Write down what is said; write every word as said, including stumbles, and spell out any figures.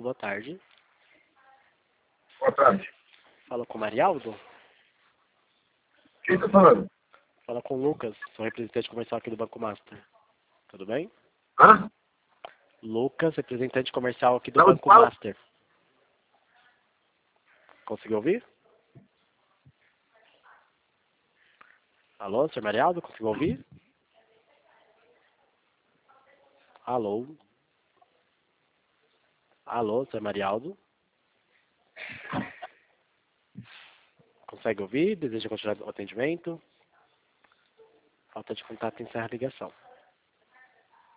boa tarde. Boa tarde. Fala com o Marialdo? Quem está falando? Fala com o Lucas, sou representante comercial aqui do Banco Master. Tudo bem? Hã? Lucas, representante comercial aqui do Não, Banco fala. Master. Conseguiu ouvir? Alô, senhor Marialdo, conseguiu ouvir? Alô? Alô, senhor Marialdo? Consegue ouvir? Deseja continuar o atendimento? Falta de contato, encerra a ligação.